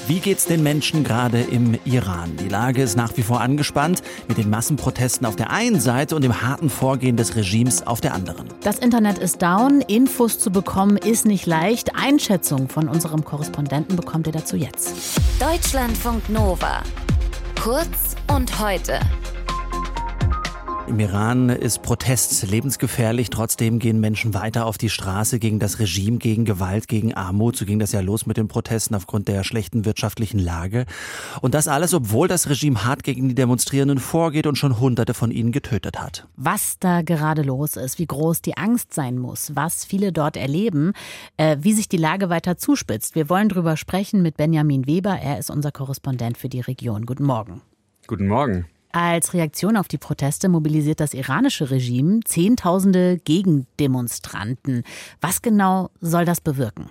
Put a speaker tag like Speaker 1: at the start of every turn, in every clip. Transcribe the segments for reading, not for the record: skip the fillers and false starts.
Speaker 1: Wie geht's den Menschen gerade im Iran? Die Lage ist nach wie vor angespannt, mit den Massenprotesten auf der einen Seite und dem harten Vorgehen des Regimes auf der anderen.
Speaker 2: Das Internet ist down, Infos zu bekommen ist nicht leicht. Einschätzung von unserem Korrespondenten bekommt ihr dazu jetzt.
Speaker 3: Deutschlandfunk Nova. Kurz und heute.
Speaker 1: Im Iran ist Protest lebensgefährlich. Trotzdem gehen Menschen weiter auf die Straße gegen das Regime, gegen Gewalt, gegen Armut. So ging das ja los mit den Protesten aufgrund der schlechten wirtschaftlichen Lage. Und das alles, obwohl das Regime hart gegen die Demonstrierenden vorgeht und schon Hunderte von ihnen getötet hat.
Speaker 2: Was da gerade los ist, wie groß die Angst sein muss, was viele dort erleben, wie sich die Lage weiter zuspitzt. Wir wollen drüber sprechen mit Benjamin Weber. Er ist unser Korrespondent für die Region. Guten Morgen.
Speaker 4: Guten Morgen.
Speaker 2: Als Reaktion auf die Proteste mobilisiert das iranische Regime Zehntausende Gegendemonstranten. Was genau soll das bewirken?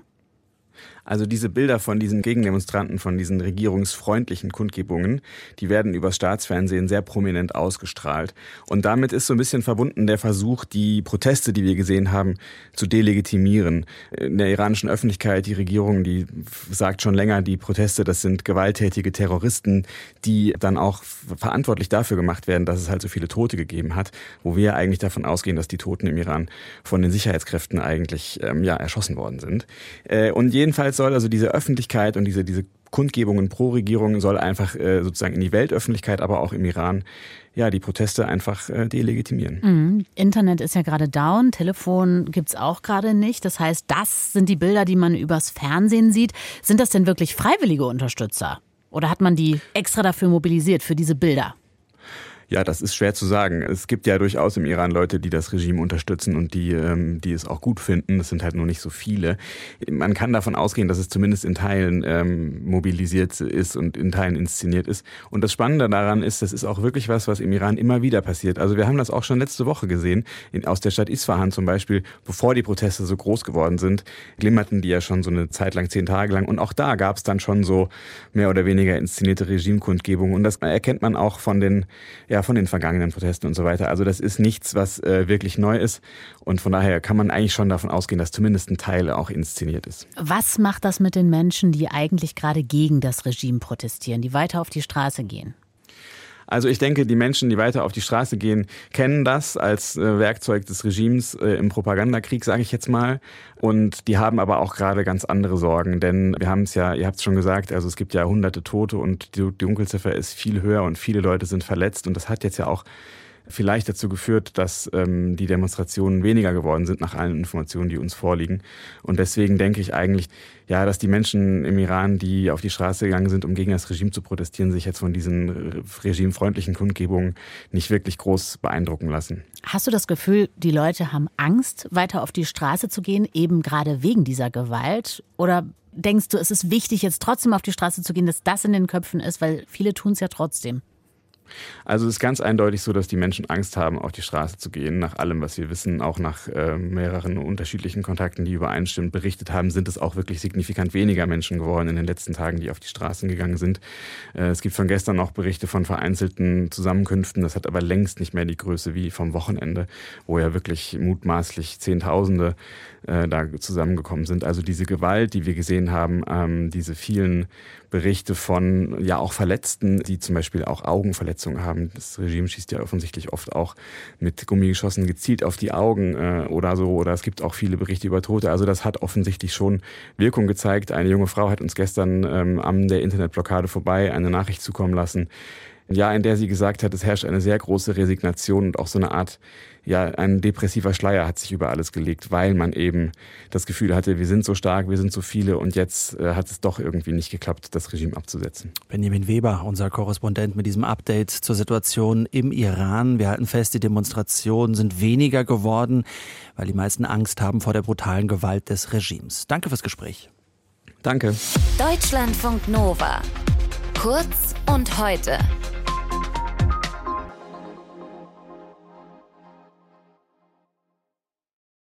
Speaker 4: Also diese Bilder von diesen Gegendemonstranten, von diesen regierungsfreundlichen Kundgebungen, die werden übers Staatsfernsehen sehr prominent ausgestrahlt. Und damit ist so ein bisschen verbunden der Versuch, die Proteste, die wir gesehen haben, zu delegitimieren. In der iranischen Öffentlichkeit, die Regierung, die sagt schon länger, die Proteste, das sind gewalttätige Terroristen, die dann auch verantwortlich dafür gemacht werden, dass es halt so viele Tote gegeben hat, wo wir eigentlich davon ausgehen, dass die Toten im Iran von den Sicherheitskräften eigentlich erschossen worden sind. Und jedenfalls soll also diese Öffentlichkeit und diese Kundgebungen pro Regierung soll einfach sozusagen in die Weltöffentlichkeit, aber auch im Iran, die Proteste einfach delegitimieren.
Speaker 2: Internet ist ja gerade down, Telefon gibt's auch gerade nicht. Das heißt, das sind die Bilder, die man übers Fernsehen sieht. Sind das denn wirklich freiwillige Unterstützer? Oder hat man die extra dafür mobilisiert, für diese Bilder?
Speaker 4: Ja, das ist schwer zu sagen. Es gibt ja durchaus im Iran Leute, die das Regime unterstützen und die es auch gut finden. Das sind halt nur nicht so viele. Man kann davon ausgehen, dass es zumindest in Teilen mobilisiert ist und in Teilen inszeniert ist. Und das Spannende daran ist, das ist auch wirklich was im Iran immer wieder passiert. Also wir haben das auch schon letzte Woche gesehen. Aus der Stadt Isfahan zum Beispiel, bevor die Proteste so groß geworden sind, glimmerten die ja schon so eine Zeit lang, 10 Tage lang. Und auch da gab es dann schon so mehr oder weniger inszenierte Regimekundgebungen. Und das erkennt man auch von den vergangenen Protesten und so weiter. Also das ist nichts, was wirklich neu ist. Und von daher kann man eigentlich schon davon ausgehen, dass zumindest ein Teil auch inszeniert ist.
Speaker 2: Was macht das mit den Menschen, die eigentlich gerade gegen das Regime protestieren, die weiter auf die Straße gehen?
Speaker 4: Also ich denke, die Menschen, die weiter auf die Straße gehen, kennen das als Werkzeug des Regimes im Propagandakrieg, sage ich jetzt mal. Und die haben aber auch gerade ganz andere Sorgen, denn wir haben es ja, ihr habt es schon gesagt, also es gibt ja hunderte Tote und die Dunkelziffer ist viel höher und viele Leute sind verletzt. Und das hat jetzt ja auch vielleicht dazu geführt, dass die Demonstrationen weniger geworden sind nach allen Informationen, die uns vorliegen. Und deswegen denke ich eigentlich, dass die Menschen im Iran, die auf die Straße gegangen sind, um gegen das Regime zu protestieren, sich jetzt von diesen regimefreundlichen Kundgebungen nicht wirklich groß beeindrucken lassen.
Speaker 2: Hast du das Gefühl, die Leute haben Angst, weiter auf die Straße zu gehen, eben gerade wegen dieser Gewalt? Oder denkst du, es ist wichtig, jetzt trotzdem auf die Straße zu gehen, dass das in den Köpfen ist, weil viele tun es ja trotzdem?
Speaker 4: Also es ist ganz eindeutig so, dass die Menschen Angst haben, auf die Straße zu gehen. Nach allem, was wir wissen, auch nach mehreren unterschiedlichen Kontakten, die übereinstimmend berichtet haben, sind es auch wirklich signifikant weniger Menschen geworden in den letzten Tagen, die auf die Straßen gegangen sind. Es gibt von gestern noch Berichte von vereinzelten Zusammenkünften. Das hat aber längst nicht mehr die Größe wie vom Wochenende, wo ja wirklich mutmaßlich Zehntausende da zusammengekommen sind. Also diese Gewalt, die wir gesehen haben, diese vielen Berichte von auch Verletzten, die zum Beispiel auch Augenverletzungen haben. Das Regime schießt ja offensichtlich oft auch mit Gummigeschossen gezielt auf die Augen oder so. Oder es gibt auch viele Berichte über Tote. Also das hat offensichtlich schon Wirkung gezeigt. Eine junge Frau hat uns gestern an der Internetblockade vorbei eine Nachricht zukommen lassen, in der sie gesagt hat, es herrscht eine sehr große Resignation und auch so eine Art, ein depressiver Schleier hat sich über alles gelegt, weil man eben das Gefühl hatte, wir sind so stark, wir sind so viele und jetzt hat es doch irgendwie nicht geklappt, das Regime abzusetzen.
Speaker 1: Benjamin Weber, unser Korrespondent mit diesem Update zur Situation im Iran. Wir halten fest, die Demonstrationen sind weniger geworden, weil die meisten Angst haben vor der brutalen Gewalt des Regimes. Danke fürs Gespräch.
Speaker 4: Danke.
Speaker 3: Deutschlandfunk Nova. Kurz und heute.